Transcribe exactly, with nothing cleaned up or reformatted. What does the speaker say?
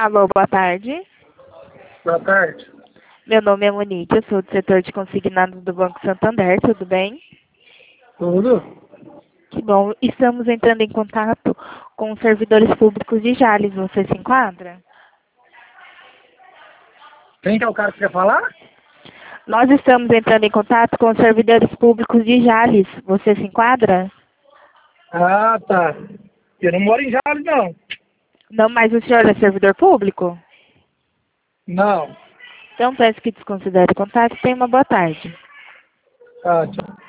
Alô, boa tarde. Boa tarde. Meu nome é Monique, eu sou do setor de consignados do Banco Santander, tudo bem? Tudo? Que bom. Estamos entrando em contato com os servidores públicos de Jales. Você se enquadra? Quem que é o cara que quer falar? Nós estamos entrando em contato com os servidores públicos de Jales. Você se enquadra? Ah, tá. Eu não moro em Jales, não. Não, mas o senhor é servidor público? Não. Então peço que desconsidere o contato e tenha uma boa tarde. Ah, tchau.